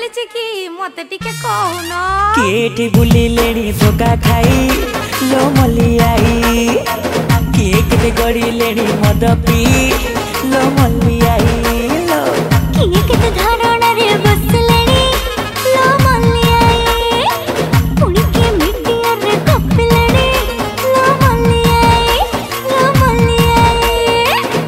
कि मते टिके कहून केटी बुली लेनी धोखा खाई लो मलियाई किए केते गड़ी लेनी मद पी लो मलियाई लो किए केते धारणा रे बस लेनी लो मलियाई पुणी के मीडिया रे कप लेनी लो मलियाई लो मलियाई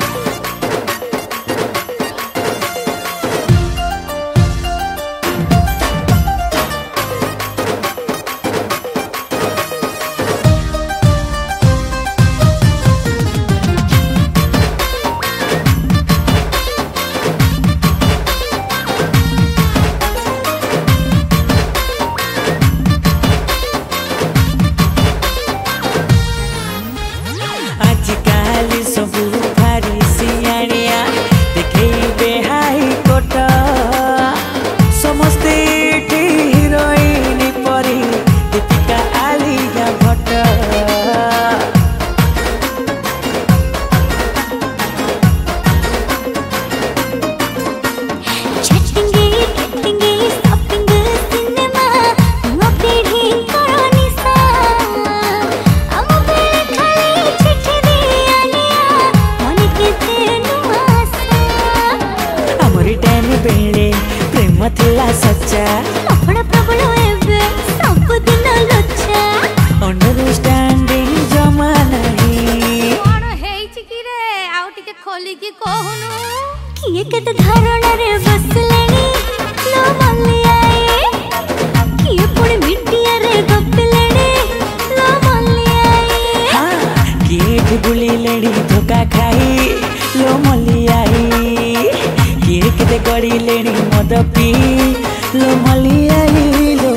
प्रेम थिला सच्चा अपना प्रबल एबे सब दिन लच्छा अंडरस्टैंडिंग जमा नहीं कोन हेइछि कि रे आउ टिके खोली कि कहूनु किए केते धारणा रे बस लेनी लो मलियाई किए पुणी मीडिया रे गप लेनी लो मलियाई हां केटी बुली लेनी धोखा खाई लो मलियाई किए केते गड़ी लेनी मद पी लो मलियाई लो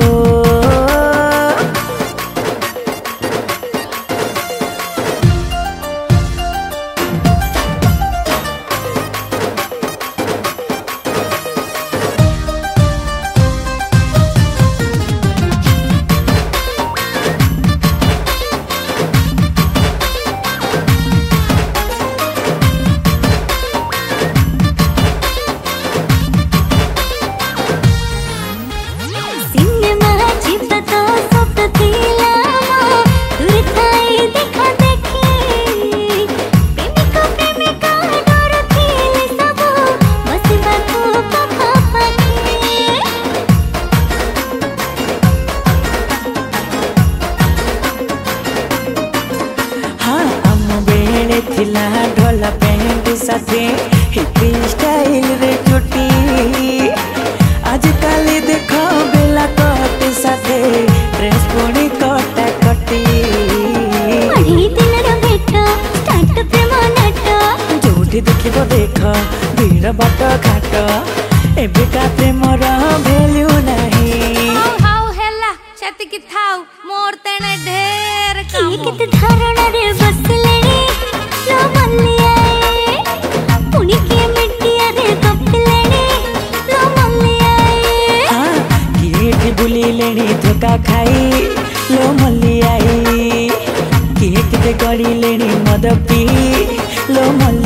थिला ढोला पैंट साथे हिपी स्टाइल रे चुटी आज काली देखो बेला कट साथे ड्रेस पुणी कटा कटी अढ़ी दिन रे भेट स्टार्ट प्रेम नाट जोठी देखिबो देख भीड़ बाट घाट एबे का प्रेमर वैल्यू नहीं हाउ हेला छति कि थाउ मोर तेने ढेर काम किए केते धारणा रे बस लेनी लो मलियाई पुणी के मीडिया रे गप लेनी लो मलियाई हां केटी बुली लेनी धोखा खाई लो मलियाई किए केते गड़ी लेनी मद पी लो मलियाई।